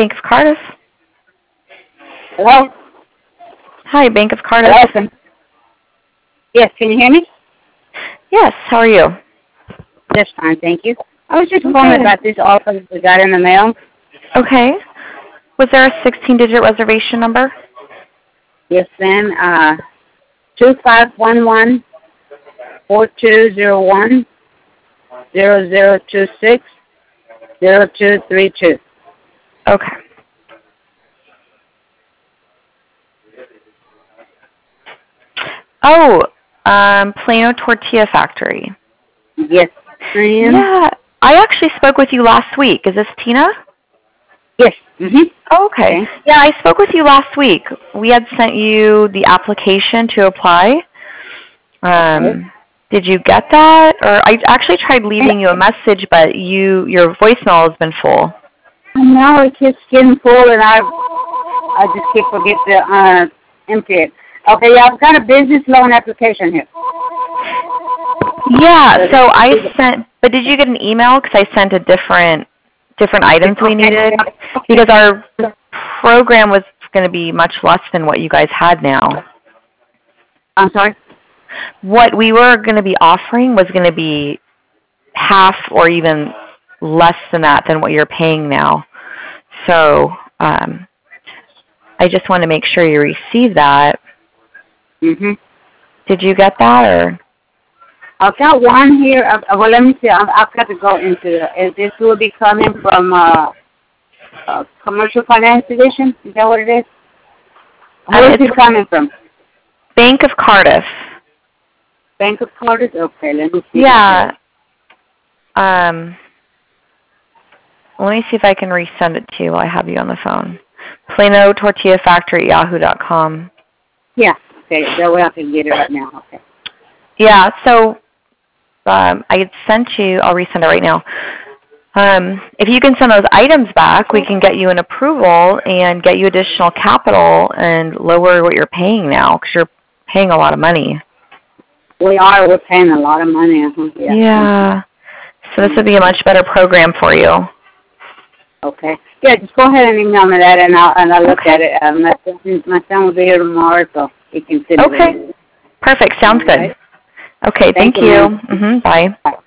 Bank of Cardiff. Hello? Hi, Bank of Cardiff. Hello? Yes, can you hear me? Yes, how are you? Just fine, thank you. I was just calling about this offer that we got in the mail. Okay. Was there a 16-digit reservation number? Yes, ma'am. 2511 4201 0026 0232. Okay. Oh, Plano Tortilla Factory. Yes, ma'am. Yeah, I actually spoke with you last week. Is this Tina? Yes. Mm-hmm. Oh, okay. Yeah, I spoke with you last week. We had sent you the application to apply. Did you get that? Or I actually tried leaving you a message, but your voicemail has been full. No, it's just getting full, and I just keep forget to empty it. Okay, yeah, I've got a business loan application here. Yeah, so I sent, but did you get an email? Because I sent a different items we needed. Because our program was going to be much less than what you guys had now. I'm sorry? What we were going to be offering was going to be half or even less than that than what you're paying now. So I just want to make sure you receive that. Mm-hmm. Did you get that? Or I've got one here. Well, let me see. I've got to go into it. This will be coming from Commercial Finance Division. Is that what it is? Where is it coming from? Bank of Cardiff. Bank of Cardiff? Okay, let me see. Yeah. Let me see if I can resend it to you while I have you on the phone. Plano Tortilla Factory at yahoo.com. Yeah. Okay, that way I can get it right now. Okay. Yeah, so I had sent you, I'll resend it right now. If you can send those items back, we can get you an approval and get you additional capital and lower what you're paying now, because you're paying a lot of money. We are. We're paying a lot of money. Yeah. So this would be a much better program for you. Okay. Yeah, just go ahead and email me that, and I'll look at it. My son will be here tomorrow, so he can send it. Okay. Perfect. Sounds good. Okay. Thank you. Bye.